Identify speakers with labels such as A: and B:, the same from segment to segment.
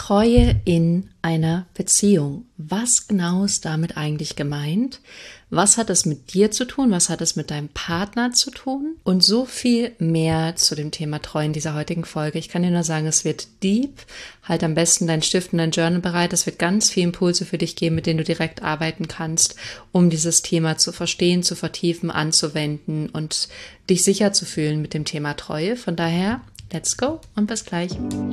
A: Treue in einer Beziehung. Was genau ist damit eigentlich gemeint? Was hat es mit dir zu tun? Was hat es mit deinem Partner zu tun? Und so viel mehr zu dem Thema Treue in dieser heutigen Folge. Ich kann dir nur sagen, es wird deep. Halt am besten deinen Stift und dein Journal bereit. Es wird ganz viele Impulse für dich geben, mit denen du direkt arbeiten kannst, um dieses Thema zu verstehen, zu vertiefen, anzuwenden und dich sicher zu fühlen mit dem Thema Treue. Von daher, let's go und bis gleich.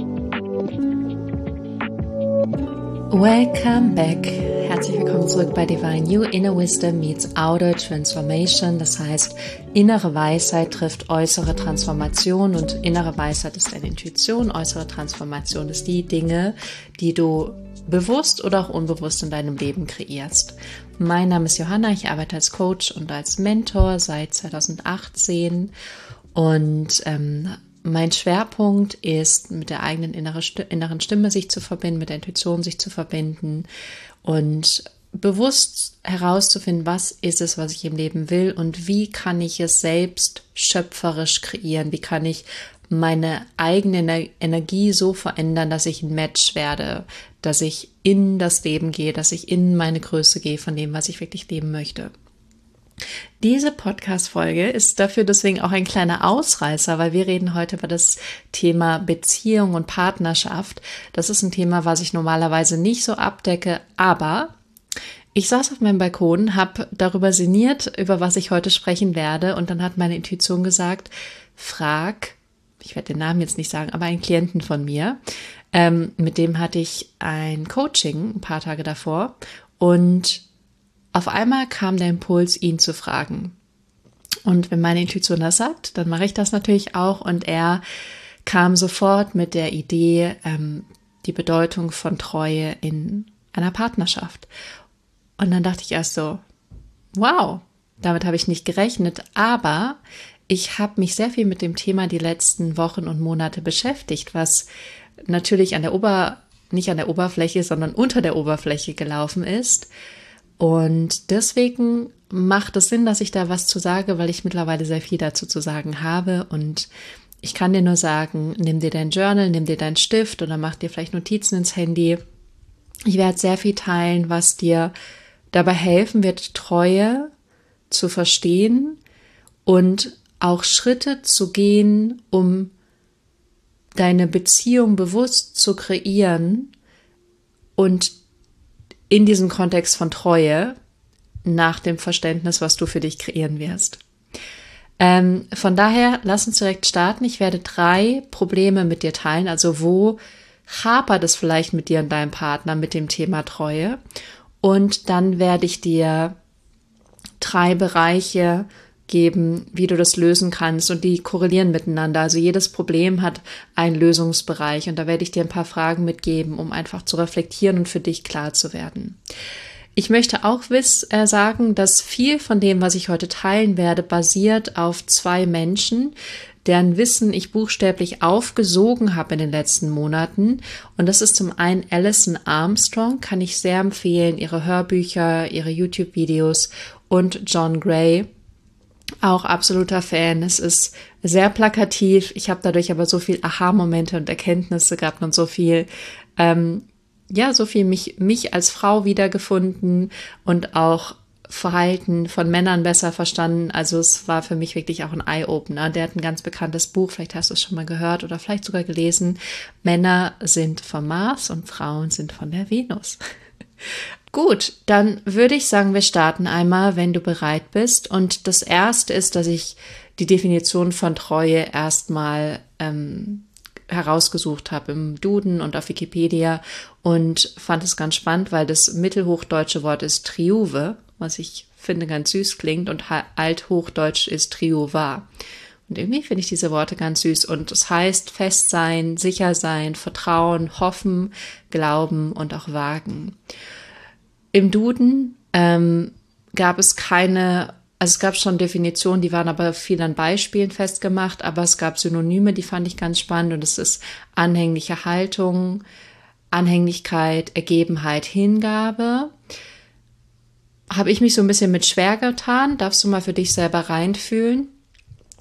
A: Welcome back. Herzlich willkommen zurück bei Divine You. Inner Wisdom meets Outer Transformation. Das heißt, innere Weisheit trifft äußere Transformation und innere Weisheit ist deine Intuition. Äußere Transformation ist die Dinge, die du bewusst oder auch unbewusst in deinem Leben kreierst. Mein Name ist Johanna. Ich arbeite als Coach und als Mentor seit 2018 und mein Schwerpunkt ist, mit der eigenen inneren Stimme sich zu verbinden, mit der Intuition sich zu verbinden und bewusst herauszufinden, was ist es, was ich im Leben will und wie kann ich es selbst schöpferisch kreieren, wie kann ich meine eigene Energie so verändern, dass ich ein Match werde, dass ich in das Leben gehe, dass ich in meine Größe gehe von dem, was ich wirklich leben möchte. Diese Podcast-Folge ist dafür deswegen auch ein kleiner Ausreißer, weil wir reden heute über das Thema Beziehung und Partnerschaft. Das ist ein Thema, was ich normalerweise nicht so abdecke, aber ich saß auf meinem Balkon, habe darüber sinniert, über was ich heute sprechen werde und dann hat meine Intuition gesagt, frag, ich werde den Namen jetzt nicht sagen, aber einen Klienten von mir, mit dem hatte ich ein Coaching ein paar Tage davor und auf einmal kam der Impuls, ihn zu fragen. Und wenn meine Intuition das sagt, dann mache ich das natürlich auch. Und er kam sofort mit der Idee, die Bedeutung von Treue in einer Partnerschaft. Und dann dachte ich erst so, wow, damit habe ich nicht gerechnet. Aber ich habe mich sehr viel mit dem Thema die letzten Wochen und Monate beschäftigt, was natürlich nicht an der Oberfläche, sondern unter der Oberfläche gelaufen ist. Und deswegen macht es Sinn, dass ich da was zu sage, weil ich mittlerweile sehr viel dazu zu sagen habe. Und ich kann dir nur sagen, nimm dir dein Journal, nimm dir deinen Stift oder mach dir vielleicht Notizen ins Handy. Ich werde sehr viel teilen, was dir dabei helfen wird, Treue zu verstehen und auch Schritte zu gehen, um deine Beziehung bewusst zu kreieren und in diesem Kontext von Treue nach dem Verständnis, was du für dich kreieren wirst. Von daher, lass uns direkt starten. Ich werde 3 Probleme mit dir teilen. Also wo hapert es vielleicht mit dir und deinem Partner mit dem Thema Treue? Und dann werde ich dir 3 Bereiche geben, wie du das lösen kannst und die korrelieren miteinander. Also jedes Problem hat einen Lösungsbereich und da werde ich dir ein paar Fragen mitgeben, um einfach zu reflektieren und für dich klar zu werden. Ich möchte auch sagen, dass viel von dem, was ich heute teilen werde, basiert auf 2 Menschen, deren Wissen ich buchstäblich aufgesogen habe in den letzten Monaten. Und das ist zum einen Alison Armstrong, kann ich sehr empfehlen, ihre Hörbücher, ihre YouTube-Videos und John Gray. Auch absoluter Fan. Es ist sehr plakativ. Ich habe dadurch aber so viel Aha-Momente und Erkenntnisse gehabt und so viel, so viel mich als Frau wiedergefunden und auch Verhalten von Männern besser verstanden. Also es war für mich wirklich auch ein Eye-Opener. Der hat ein ganz bekanntes Buch, vielleicht hast du es schon mal gehört oder vielleicht sogar gelesen. Männer sind vom Mars und Frauen sind von der Venus. Gut, dann würde ich sagen, wir starten einmal, wenn du bereit bist. Und das Erste ist, dass ich die Definition von Treue erstmal herausgesucht habe im Duden und auf Wikipedia und fand es ganz spannend, weil das mittelhochdeutsche Wort ist Triuve, was ich finde ganz süß klingt, und althochdeutsch ist Triuva. Und irgendwie finde ich diese Worte ganz süß und es heißt fest sein, sicher sein, vertrauen, hoffen, glauben und auch wagen. Im Duden gab es es gab schon Definitionen, die waren aber viel an Beispielen festgemacht, aber es gab Synonyme, die fand ich ganz spannend und es ist anhängliche Haltung, Anhänglichkeit, Ergebenheit, Hingabe. Habe ich mich so ein bisschen mit schwer getan, darfst du mal für dich selber reinfühlen.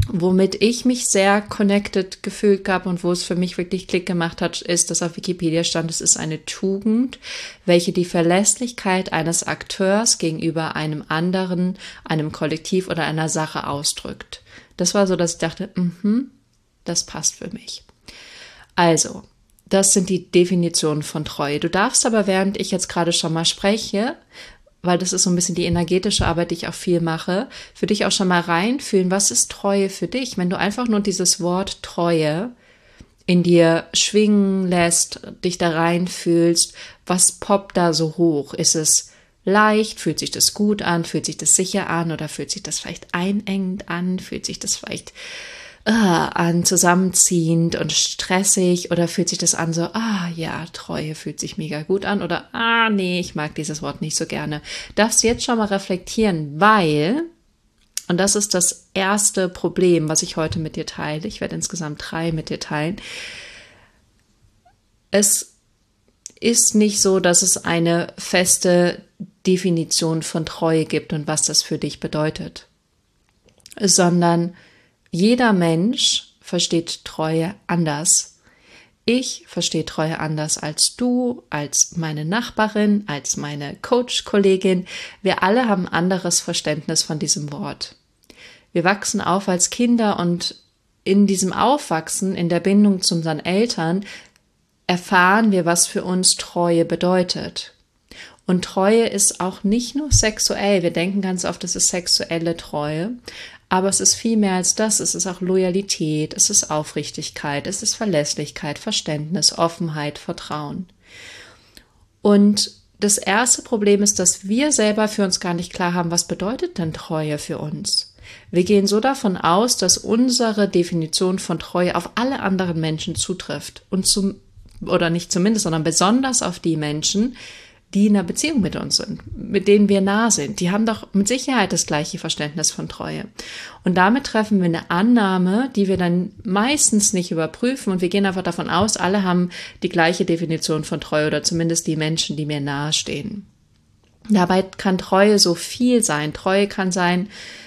A: Womit ich mich sehr connected gefühlt habe und wo es für mich wirklich Klick gemacht hat, ist, dass auf Wikipedia stand, es ist eine Tugend, welche die Verlässlichkeit eines Akteurs gegenüber einem anderen, einem Kollektiv oder einer Sache ausdrückt. Das war so, dass ich dachte, das passt für mich. Also, das sind die Definitionen von Treue. Du darfst aber, während ich jetzt gerade schon mal spreche, weil das ist so ein bisschen die energetische Arbeit, die ich auch viel mache, für dich auch schon mal reinfühlen, was ist Treue für dich? Wenn du einfach nur dieses Wort Treue in dir schwingen lässt, dich da reinfühlst, was poppt da so hoch? Ist es leicht? Fühlt sich das gut an? Fühlt sich das sicher an? Oder fühlt sich das vielleicht einengend an? Fühlt sich das vielleicht an zusammenziehend und stressig, oder fühlt sich das an so, ja, Treue fühlt sich mega gut an, oder nee, ich mag dieses Wort nicht so gerne. Darfst du jetzt schon mal reflektieren, weil, und das ist das erste Problem, was ich heute mit dir teile, ich werde insgesamt 3 mit dir teilen, es ist nicht so, dass es eine feste Definition von Treue gibt und was das für dich bedeutet, sondern jeder Mensch versteht Treue anders. Ich verstehe Treue anders als du, als meine Nachbarin, als meine Coach-Kollegin. Wir alle haben ein anderes Verständnis von diesem Wort. Wir wachsen auf als Kinder und in diesem Aufwachsen, in der Bindung zu unseren Eltern, erfahren wir, was für uns Treue bedeutet. Und Treue ist auch nicht nur sexuell. Wir denken ganz oft, es ist sexuelle Treue. Aber es ist viel mehr als das. Es ist auch Loyalität, es ist Aufrichtigkeit, es ist Verlässlichkeit, Verständnis, Offenheit, Vertrauen. Und das erste Problem ist, dass wir selber für uns gar nicht klar haben, was bedeutet denn Treue für uns? Wir gehen so davon aus, dass unsere Definition von Treue auf alle anderen Menschen zutrifft. Oder nicht zumindest, sondern besonders auf die Menschen, die in einer Beziehung mit uns sind, mit denen wir nah sind. Die haben doch mit Sicherheit das gleiche Verständnis von Treue. Und damit treffen wir eine Annahme, die wir dann meistens nicht überprüfen. Und wir gehen einfach davon aus, alle haben die gleiche Definition von Treue oder zumindest die Menschen, die mir nahestehen. Dabei kann Treue so viel sein. Treue kann sein,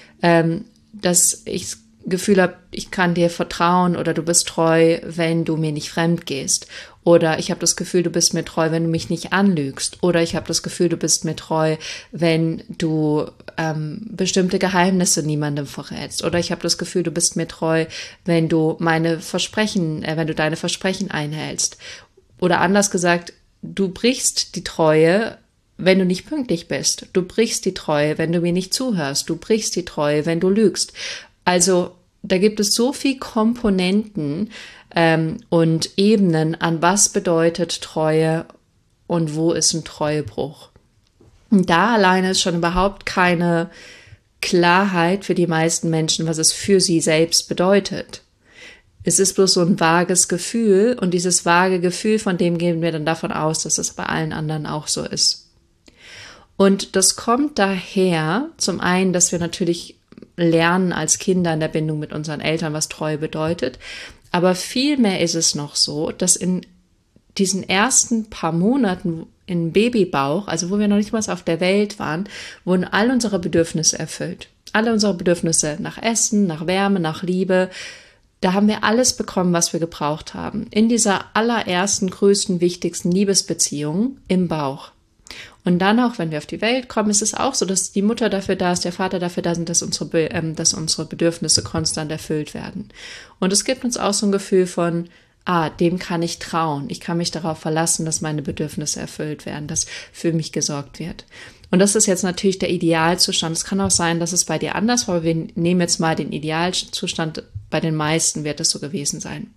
A: dass ich das Gefühl habe, ich kann dir vertrauen, oder du bist treu, wenn du mir nicht fremd gehst. Oder ich habe das Gefühl, du bist mir treu, wenn du mich nicht anlügst. Oder ich habe das Gefühl, du bist mir treu, wenn du bestimmte Geheimnisse niemandem verrätst. Oder ich habe das Gefühl, du bist mir treu, wenn du deine Versprechen einhältst. Oder anders gesagt, du brichst die Treue, wenn du nicht pünktlich bist. Du brichst die Treue, wenn du mir nicht zuhörst. Du brichst die Treue, wenn du lügst. Also da gibt es so viele Komponenten und Ebenen, an was bedeutet Treue und wo ist ein Treuebruch. Und da alleine ist schon überhaupt keine Klarheit für die meisten Menschen, was es für sie selbst bedeutet. Es ist bloß so ein vages Gefühl, und dieses vage Gefühl, von dem gehen wir dann davon aus, dass es bei allen anderen auch so ist. Und das kommt daher, zum einen, dass wir natürlich lernen als Kinder in der Bindung mit unseren Eltern, was Treue bedeutet. Aber vielmehr ist es noch so, dass in diesen ersten paar Monaten im Babybauch, also wo wir noch nicht mal auf der Welt waren, wurden all unsere Bedürfnisse erfüllt. Alle unsere Bedürfnisse nach Essen, nach Wärme, nach Liebe. Da haben wir alles bekommen, was wir gebraucht haben. In dieser allerersten, größten, wichtigsten Liebesbeziehung im Bauch. Und dann auch, wenn wir auf die Welt kommen, ist es auch so, dass die Mutter dafür da ist, der Vater dafür da sind, dass unsere Bedürfnisse konstant erfüllt werden. Und es gibt uns auch so ein Gefühl von, dem kann ich trauen. Ich kann mich darauf verlassen, dass meine Bedürfnisse erfüllt werden, dass für mich gesorgt wird. Und das ist jetzt natürlich der Idealzustand. Es kann auch sein, dass es bei dir anders war, aber wir nehmen jetzt mal den Idealzustand. Bei den meisten wird es so gewesen sein.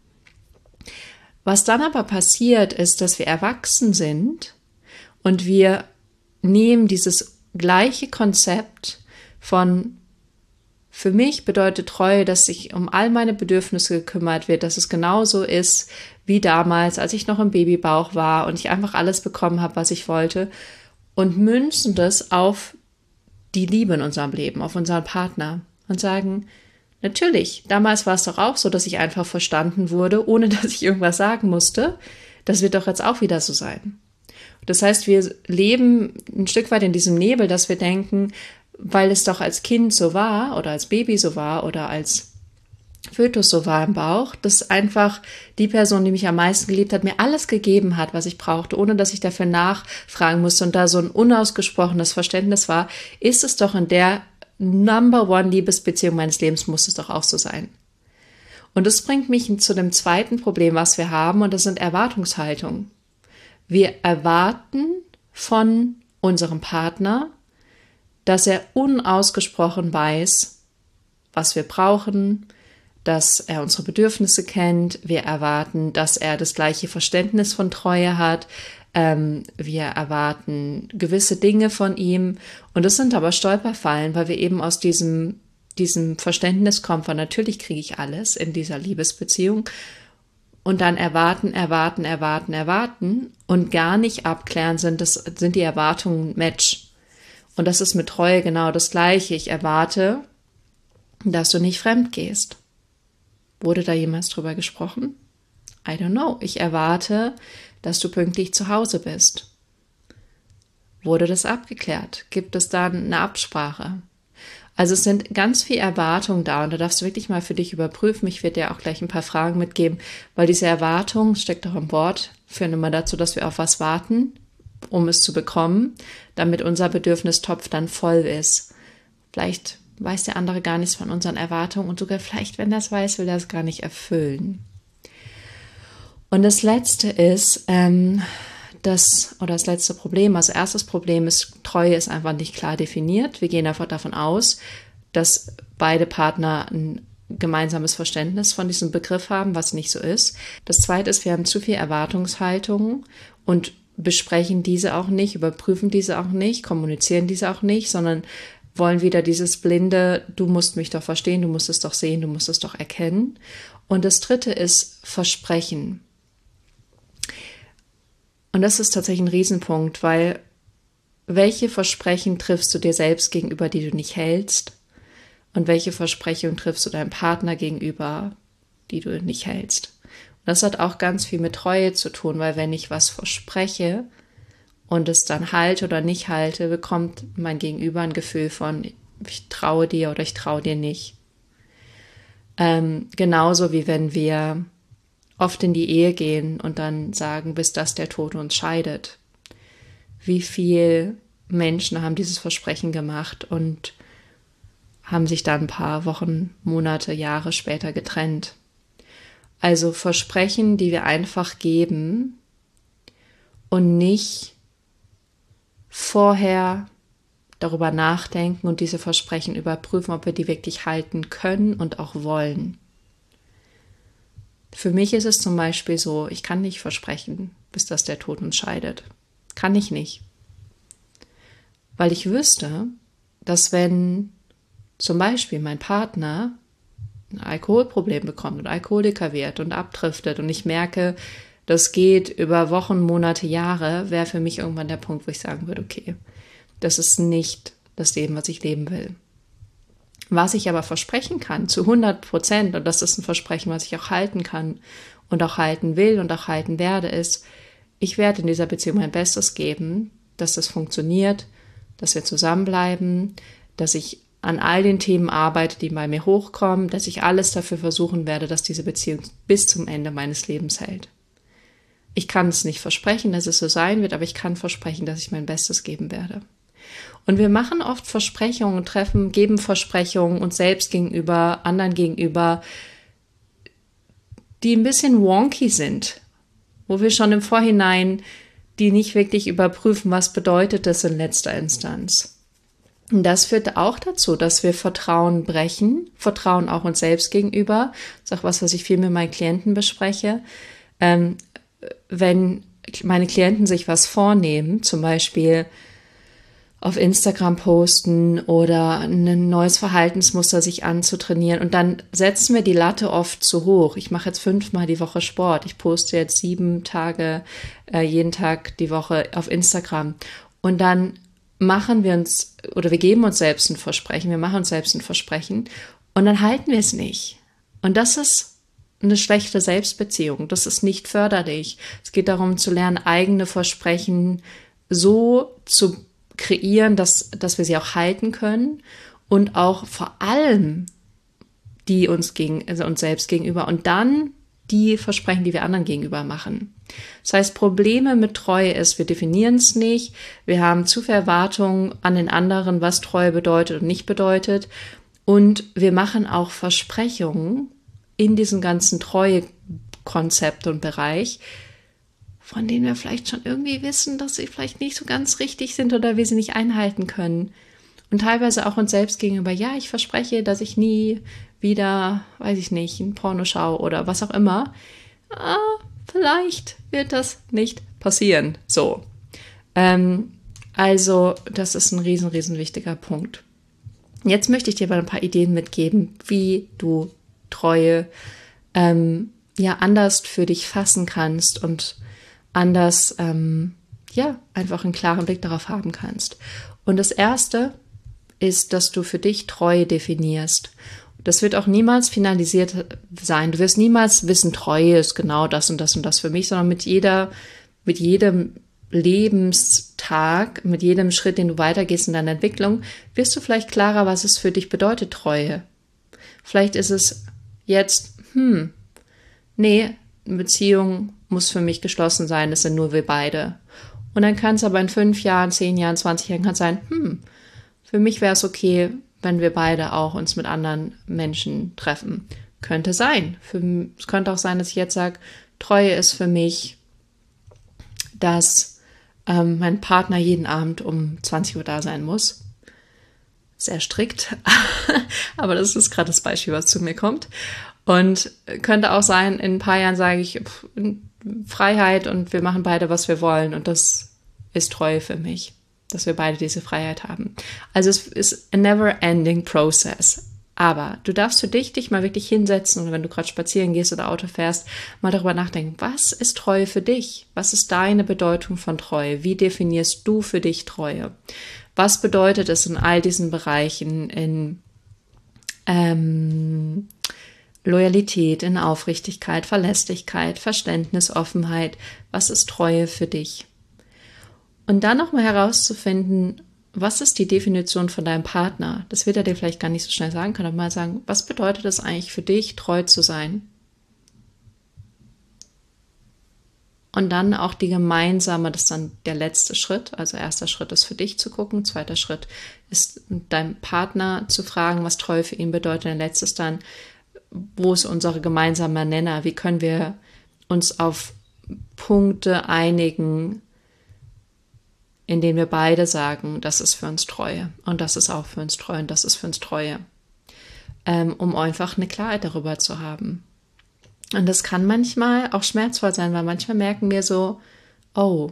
A: Was dann aber passiert, ist, dass wir erwachsen sind und wir nehmen dieses gleiche Konzept von, für mich bedeutet Treue, dass sich um all meine Bedürfnisse gekümmert wird, dass es genauso ist wie damals, als ich noch im Babybauch war und ich einfach alles bekommen habe, was ich wollte, und münzen das auf die Liebe in unserem Leben, auf unseren Partner und sagen, natürlich, damals war es doch auch so, dass ich einfach verstanden wurde, ohne dass ich irgendwas sagen musste. Das wird doch jetzt auch wieder so sein. Das heißt, wir leben ein Stück weit in diesem Nebel, dass wir denken, weil es doch als Kind so war oder als Baby so war oder als Fötus so war im Bauch, dass einfach die Person, die mich am meisten geliebt hat, mir alles gegeben hat, was ich brauchte, ohne dass ich dafür nachfragen musste und da so ein unausgesprochenes Verständnis war, ist es doch in der Number One Liebesbeziehung meines Lebens, muss es doch auch so sein. Und das bringt mich zu dem zweiten Problem, was wir haben, und das sind Erwartungshaltungen. Wir erwarten von unserem Partner, dass er unausgesprochen weiß, was wir brauchen, dass er unsere Bedürfnisse kennt. Wir erwarten, dass er das gleiche Verständnis von Treue hat. Wir erwarten gewisse Dinge von ihm. Und das sind aber Stolperfallen, weil wir eben aus diesem Verständnis kommen, von natürlich kriege ich alles in dieser Liebesbeziehung. Und dann erwarten und gar nicht abklären sind die Erwartungen ein Match. Und das ist mit Treue genau das Gleiche. Ich erwarte, dass du nicht fremd gehst. Wurde da jemals drüber gesprochen? I don't know. Ich erwarte, dass du pünktlich zu Hause bist. Wurde das abgeklärt? Gibt es dann eine Absprache? Also es sind ganz viele Erwartungen da und da darfst du wirklich mal für dich überprüfen. Ich werde dir auch gleich ein paar Fragen mitgeben, weil diese Erwartung, steckt auch im Wort, führen immer dazu, dass wir auf was warten, um es zu bekommen, damit unser Bedürfnistopf dann voll ist. Vielleicht weiß der andere gar nichts von unseren Erwartungen und sogar vielleicht, wenn er es weiß, will er es gar nicht erfüllen. Und das Letzte ist, das letzte Problem, also erstes Problem ist, Treue ist einfach nicht klar definiert. Wir gehen einfach davon aus, dass beide Partner ein gemeinsames Verständnis von diesem Begriff haben, was nicht so ist. Das Zweite ist, wir haben zu viel Erwartungshaltungen und besprechen diese auch nicht, überprüfen diese auch nicht, kommunizieren diese auch nicht, sondern wollen wieder dieses blinde, du musst mich doch verstehen, du musst es doch sehen, du musst es doch erkennen. Und das Dritte ist Versprechen. Und das ist tatsächlich ein Riesenpunkt, weil welche Versprechen triffst du dir selbst gegenüber, die du nicht hältst? Und welche Versprechungen triffst du deinem Partner gegenüber, die du nicht hältst? Und das hat auch ganz viel mit Treue zu tun, weil wenn ich was verspreche und es dann halte oder nicht halte, bekommt mein Gegenüber ein Gefühl von, ich traue dir oder ich traue dir nicht. Genauso wie wenn wir oft in die Ehe gehen und dann sagen, bis dass der Tod uns scheidet. Wie viele Menschen haben dieses Versprechen gemacht und haben sich dann ein paar Wochen, Monate, Jahre später getrennt. Also Versprechen, die wir einfach geben und nicht vorher darüber nachdenken und diese Versprechen überprüfen, ob wir die wirklich halten können und auch wollen. Für mich ist es zum Beispiel so, ich kann nicht versprechen, bis dass der Tod uns scheidet. Kann ich nicht. Weil ich wüsste, dass wenn zum Beispiel mein Partner ein Alkoholproblem bekommt und Alkoholiker wird und abdriftet und ich merke, das geht über Wochen, Monate, Jahre, wäre für mich irgendwann der Punkt, wo ich sagen würde, okay, das ist nicht das Leben, was ich leben will. Was ich aber versprechen kann, zu 100%, und das ist ein Versprechen, was ich auch halten kann und auch halten will und auch halten werde, ist, ich werde in dieser Beziehung mein Bestes geben, dass das funktioniert, dass wir zusammenbleiben, dass ich an all den Themen arbeite, die bei mir hochkommen, dass ich alles dafür versuchen werde, dass diese Beziehung bis zum Ende meines Lebens hält. Ich kann es nicht versprechen, dass es so sein wird, aber ich kann versprechen, dass ich mein Bestes geben werde. Und wir machen oft Versprechungen, geben Versprechungen uns selbst gegenüber, anderen gegenüber, die ein bisschen wonky sind, wo wir schon im Vorhinein die nicht wirklich überprüfen, was bedeutet das in letzter Instanz. Und das führt auch dazu, dass wir Vertrauen brechen, Vertrauen auch uns selbst gegenüber. Das ist auch was ich viel mit meinen Klienten bespreche. Wenn meine Klienten sich was vornehmen, zum Beispiel auf Instagram posten oder ein neues Verhaltensmuster sich anzutrainieren und dann setzen wir die Latte oft zu hoch. Ich mache jetzt 5-mal die Woche Sport. Ich poste jetzt 7 Tage, jeden Tag die Woche auf Instagram. Und dann wir geben uns selbst ein Versprechen, wir machen uns selbst ein Versprechen und dann halten wir es nicht. Und das ist eine schlechte Selbstbeziehung. Das ist nicht förderlich. Es geht darum zu lernen, eigene Versprechen so zu kreieren, dass wir sie auch halten können und auch vor allem die uns uns selbst gegenüber und dann die Versprechen, die wir anderen gegenüber machen. Das heißt, Probleme mit Treue ist, wir definieren es nicht, wir haben zu viel Erwartungen an den anderen, was Treue bedeutet und nicht bedeutet, und wir machen auch Versprechungen in diesem ganzen Treue-Konzept und Bereich, von denen wir vielleicht schon irgendwie wissen, dass sie vielleicht nicht so ganz richtig sind oder wir sie nicht einhalten können. Und teilweise auch uns selbst gegenüber, ja, ich verspreche, dass ich nie wieder, weiß ich nicht, ein Porno schaue oder was auch immer. Vielleicht wird das nicht passieren. So. Also, das ist ein riesen wichtiger Punkt. Jetzt möchte ich dir mal ein paar Ideen mitgeben, wie du Treue anders für dich fassen kannst und anders einfach einen klaren Blick darauf haben kannst. Und das Erste ist, dass du für dich Treue definierst. Das wird auch niemals finalisiert sein. Du wirst niemals wissen, Treue ist genau das und das und das für mich, sondern mit jedem Lebenstag, mit jedem Schritt, den du weitergehst in deiner Entwicklung, wirst du vielleicht klarer, was es für dich bedeutet, Treue. Vielleicht ist es jetzt, eine Beziehung muss für mich geschlossen sein, es sind nur wir beide. Und dann kann es aber in 5 Jahren, 10 Jahren, 20 Jahren sein, für mich wäre es okay, wenn wir beide auch uns mit anderen Menschen treffen. Könnte sein. Es könnte auch sein, dass ich jetzt sage, Treue ist für mich, dass mein Partner jeden Abend um 20 Uhr da sein muss. Sehr strikt, aber das ist gerade das Beispiel, was zu mir kommt. Und könnte auch sein, in ein paar Jahren sage ich, Freiheit und wir machen beide, was wir wollen. Und das ist Treue für mich, dass wir beide diese Freiheit haben. Also es ist a never-ending process. Aber du darfst für dich mal wirklich hinsetzen oder wenn du gerade spazieren gehst oder Auto fährst, mal darüber nachdenken, was ist Treue für dich? Was ist deine Bedeutung von Treue? Wie definierst du für dich Treue? Was bedeutet es in all diesen Bereichen, in Loyalität, in Aufrichtigkeit, Verlässlichkeit, Verständnis, Offenheit? Was ist Treue für dich? Und dann nochmal herauszufinden, was ist die Definition von deinem Partner? Das wird er dir vielleicht gar nicht so schnell sagen können, aber mal sagen, was bedeutet es eigentlich für dich, treu zu sein? Und dann auch die gemeinsame, das ist dann der letzte Schritt. Also erster Schritt ist für dich zu gucken, zweiter Schritt ist deinem Partner zu fragen, was Treue für ihn bedeutet. Und der letzte ist dann, wo ist unser gemeinsamer Nenner? Wie können wir uns auf Punkte einigen, in denen wir beide sagen, das ist für uns Treue und das ist auch für uns Treue und das ist für uns Treue, um einfach eine Klarheit darüber zu haben. Und das kann manchmal auch schmerzvoll sein, weil manchmal merken wir so, oh,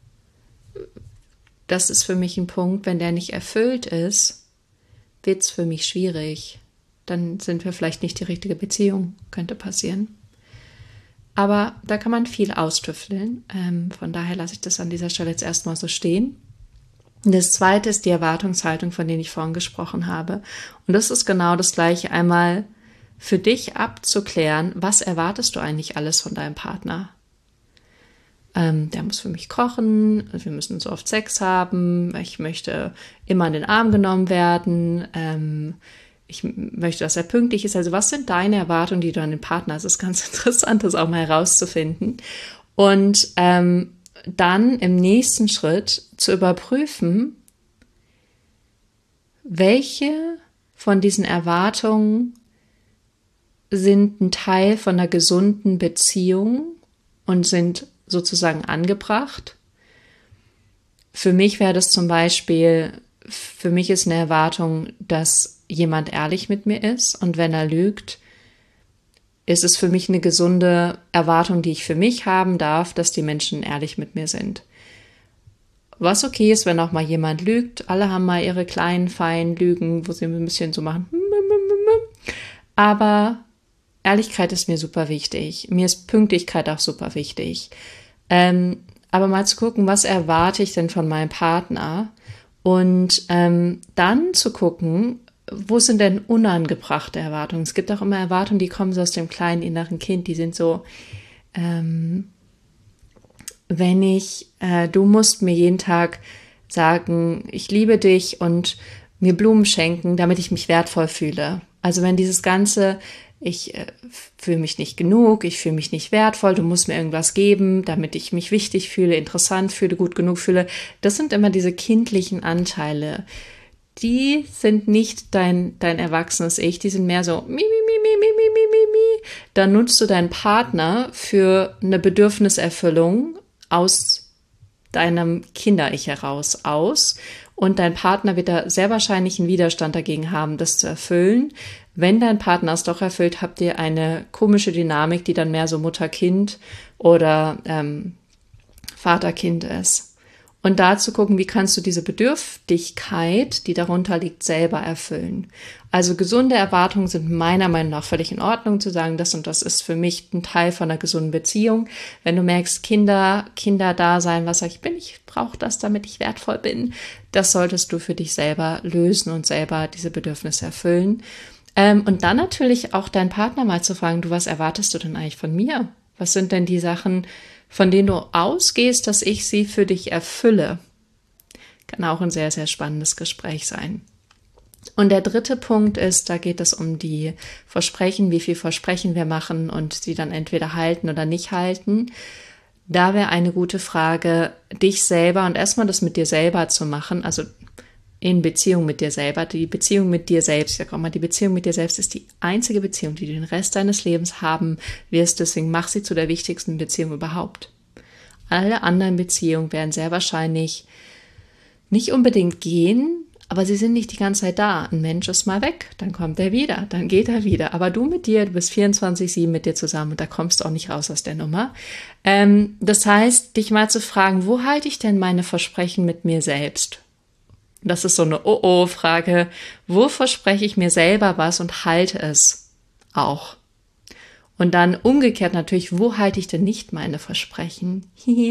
A: das ist für mich ein Punkt, wenn der nicht erfüllt ist, wird es für mich schwierig. Dann sind wir vielleicht nicht die richtige Beziehung, könnte passieren. Aber da kann man viel austüfteln. Von daher lasse ich das an dieser Stelle jetzt erstmal so stehen. Und das Zweite ist die Erwartungshaltung, von der ich vorhin gesprochen habe. Und das ist genau das Gleiche, einmal für dich abzuklären, was erwartest du eigentlich alles von deinem Partner? Der muss für mich kochen, wir müssen so oft Sex haben, ich möchte immer in den Arm genommen werden, ich möchte, dass er pünktlich ist. Also was sind deine Erwartungen, die du an den Partner hast? Das ist ganz interessant, das auch mal herauszufinden. Und dann im nächsten Schritt zu überprüfen, welche von diesen Erwartungen sind ein Teil von einer gesunden Beziehung und sind sozusagen angebracht. Für mich wäre das zum Beispiel, für mich ist eine Erwartung, dass jemand ehrlich mit mir ist und wenn er lügt, ist es für mich eine gesunde Erwartung, die ich für mich haben darf, dass die Menschen ehrlich mit mir sind. Was okay ist, wenn auch mal jemand lügt. Alle haben mal ihre kleinen, feinen Lügen, wo sie ein bisschen so machen. Aber Ehrlichkeit ist mir super wichtig. Mir ist Pünktlichkeit auch super wichtig. Aber mal zu gucken, was erwarte ich denn von meinem Partner? Und dann zu gucken, wo sind denn unangebrachte Erwartungen? Es gibt auch immer Erwartungen, die kommen so aus dem kleinen inneren Kind. Die sind so, du musst mir jeden Tag sagen, ich liebe dich und mir Blumen schenken, damit ich mich wertvoll fühle. Also wenn dieses ganze, ich fühle mich nicht genug, ich fühle mich nicht wertvoll, du musst mir irgendwas geben, damit ich mich wichtig fühle, interessant fühle, gut genug fühle, das sind immer diese kindlichen Anteile. Die sind nicht dein erwachsenes Ich, die sind mehr so mi, mi, mi, mi, mi, mi, mi, mi, mi. Dann nutzt du deinen Partner für eine Bedürfniserfüllung aus deinem Kinder-Ich heraus aus. Und dein Partner wird da sehr wahrscheinlich einen Widerstand dagegen haben, das zu erfüllen. Wenn dein Partner es doch erfüllt, habt ihr eine komische Dynamik, die dann mehr so Mutter-Kind oder Vater-Kind ist. Und da zu gucken, wie kannst du diese Bedürftigkeit, die darunter liegt, selber erfüllen. Also gesunde Erwartungen sind meiner Meinung nach völlig in Ordnung, zu sagen, das und das ist für mich ein Teil von einer gesunden Beziehung. Wenn du merkst, Kinder da sein, was ich bin, ich brauche das, damit ich wertvoll bin, das solltest du für dich selber lösen und selber diese Bedürfnisse erfüllen. Und dann natürlich auch deinen Partner mal zu fragen, du, was erwartest du denn eigentlich von mir? Was sind denn die Sachen, von denen du ausgehst, dass ich sie für dich erfülle? Kann auch ein sehr, sehr spannendes Gespräch sein. Und der dritte Punkt ist, da geht es um die Versprechen, wie viel Versprechen wir machen und sie dann entweder halten oder nicht halten. Da wäre eine gute Frage, dich selber und erstmal das mit dir selber zu machen, also in Beziehung mit dir selber. Die Beziehung mit dir selbst, ja, die Beziehung mit dir selbst ist die einzige Beziehung, die du den Rest deines Lebens haben wirst. Deswegen mach sie zu der wichtigsten Beziehung überhaupt. Alle anderen Beziehungen werden sehr wahrscheinlich nicht unbedingt gehen, aber sie sind nicht die ganze Zeit da. Ein Mensch ist mal weg, dann kommt er wieder, dann geht er wieder. Aber du mit dir, du bist 24/7 mit dir zusammen und da kommst du auch nicht raus aus der Nummer. Das heißt, dich mal zu fragen, wo halte ich denn meine Versprechen mit mir selbst? Das ist so eine Oh-Oh-Frage. Wo verspreche ich mir selber was und halte es auch? Und dann umgekehrt natürlich, wo halte ich denn nicht meine Versprechen?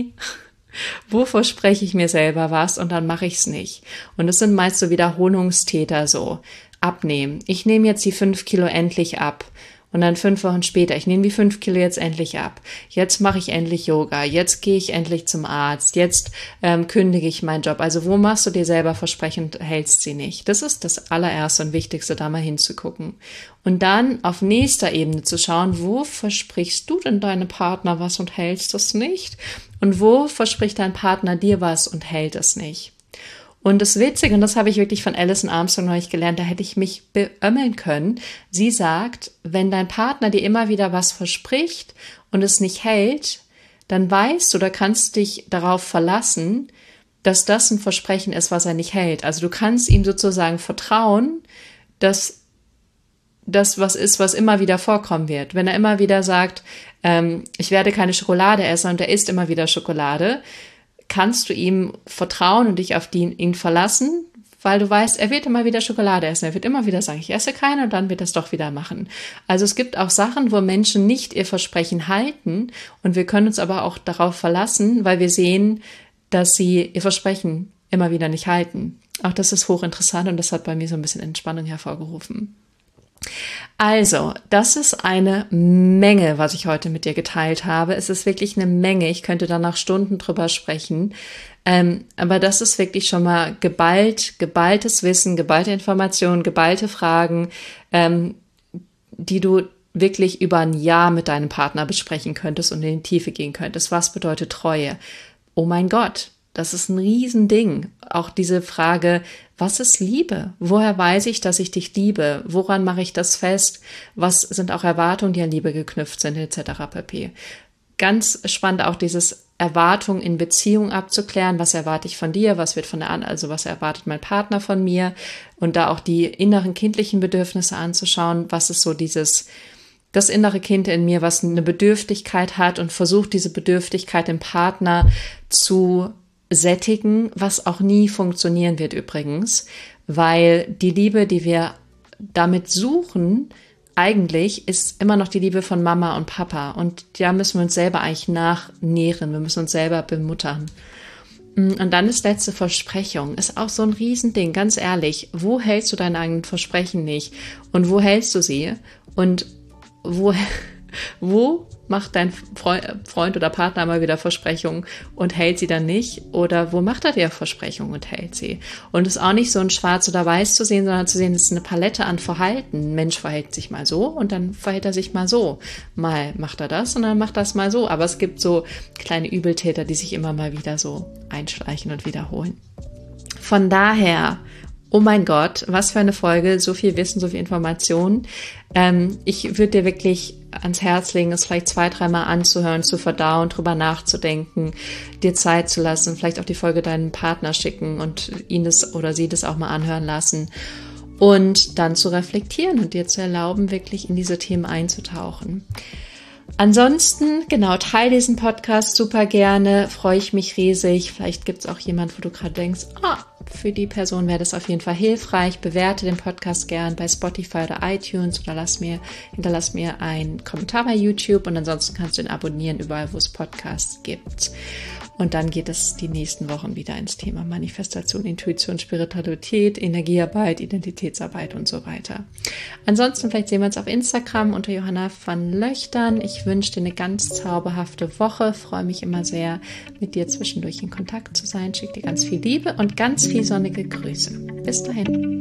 A: Wo verspreche ich mir selber was und dann mache ich es nicht? Und es sind meist so Wiederholungstäter so. Abnehmen. Ich nehme jetzt die 5 Kilo endlich ab. Und dann 5 Wochen später, ich nehme die 5 Kilo jetzt endlich ab. Jetzt mache ich endlich Yoga. Jetzt gehe ich endlich zum Arzt. Jetzt kündige ich meinen Job. Also wo machst du dir selber Versprechen und hältst sie nicht? Das ist das allererste und Wichtigste, da mal hinzugucken. Und dann auf nächster Ebene zu schauen, wo versprichst du denn deinem Partner was und hältst es nicht? Und wo verspricht dein Partner dir was und hält es nicht? Und das Witzige, und das habe ich wirklich von Alison Armstrong neulich gelernt, da hätte ich mich beömmeln können. Sie sagt, wenn dein Partner dir immer wieder was verspricht und es nicht hält, dann weißt du oder kannst dich darauf verlassen, dass das ein Versprechen ist, was er nicht hält. Also du kannst ihm sozusagen vertrauen, dass das was ist, was immer wieder vorkommen wird. Wenn er immer wieder sagt, ich werde keine Schokolade essen und er isst immer wieder Schokolade, kannst du ihm vertrauen und dich auf ihn verlassen, weil du weißt, er wird immer wieder Schokolade essen. Er wird immer wieder sagen, ich esse keine und dann wird er es doch wieder machen. Also es gibt auch Sachen, wo Menschen nicht ihr Versprechen halten und wir können uns aber auch darauf verlassen, weil wir sehen, dass sie ihr Versprechen immer wieder nicht halten. Auch das ist hochinteressant und das hat bei mir so ein bisschen Entspannung hervorgerufen. Also, das ist eine Menge, was ich heute mit dir geteilt habe. Es ist wirklich eine Menge. Ich könnte da noch Stunden drüber sprechen. Aber das ist wirklich schon mal geballtes Wissen, geballte Informationen, geballte Fragen, die du wirklich über ein Jahr mit deinem Partner besprechen könntest und in die Tiefe gehen könntest. Was bedeutet Treue? Oh mein Gott, das ist ein Riesending. Auch diese Frage, was ist Liebe? Woher weiß ich, dass ich dich liebe? Woran mache ich das fest? Was sind auch Erwartungen, die an Liebe geknüpft sind, etc. pp. Ganz spannend auch dieses Erwartungen in Beziehung abzuklären. Was erwarte ich von dir? Was wird von der anderen? Also was erwartet mein Partner von mir? Und da auch die inneren kindlichen Bedürfnisse anzuschauen. Was ist so das innere Kind in mir, was eine Bedürftigkeit hat und versucht, diese Bedürftigkeit im Partner zu sättigen, was auch nie funktionieren wird übrigens, weil die Liebe, die wir damit suchen, eigentlich ist immer noch die Liebe von Mama und Papa und da müssen wir uns selber eigentlich nachnähren, wir müssen uns selber bemuttern. Und dann das letzte Versprechung, ist auch so ein Riesending, ganz ehrlich, wo hältst du deine eigenen Versprechen nicht und wo hältst du sie und wo macht dein Freund oder Partner mal wieder Versprechungen und hält sie dann nicht? Oder wo macht er dir Versprechungen und hält sie? Und es ist auch nicht so ein Schwarz oder Weiß zu sehen, sondern zu sehen, es ist eine Palette an Verhalten. Ein Mensch verhält sich mal so und dann verhält er sich mal so. Mal macht er das und dann macht er das mal so. Aber es gibt so kleine Übeltäter, die sich immer mal wieder so einschleichen und wiederholen. Von daher, oh mein Gott, was für eine Folge, so viel Wissen, so viel Information. Ich würde dir wirklich ans Herz legen, es vielleicht 2-3 Mal anzuhören, zu verdauen, drüber nachzudenken, dir Zeit zu lassen, vielleicht auch die Folge deinem Partner schicken und ihn das oder sie das auch mal anhören lassen und dann zu reflektieren und dir zu erlauben, wirklich in diese Themen einzutauchen. Ansonsten, genau, teile diesen Podcast super gerne, freue ich mich riesig. Vielleicht gibt es auch jemand, wo du gerade denkst, für die Person wäre das auf jeden Fall hilfreich. Bewerte den Podcast gern bei Spotify oder iTunes oder hinterlass mir einen Kommentar bei YouTube und ansonsten kannst du ihn abonnieren, überall wo es Podcasts gibt. Und dann geht es die nächsten Wochen wieder ins Thema Manifestation, Intuition, Spiritualität, Energiearbeit, Identitätsarbeit und so weiter. Ansonsten vielleicht sehen wir uns auf Instagram unter Johanna van Löchtern. Ich wünsche dir eine ganz zauberhafte Woche. Freue mich immer sehr, mit dir zwischendurch in Kontakt zu sein. Schicke dir ganz viel Liebe und ganz viel sonnige Grüße. Bis dahin.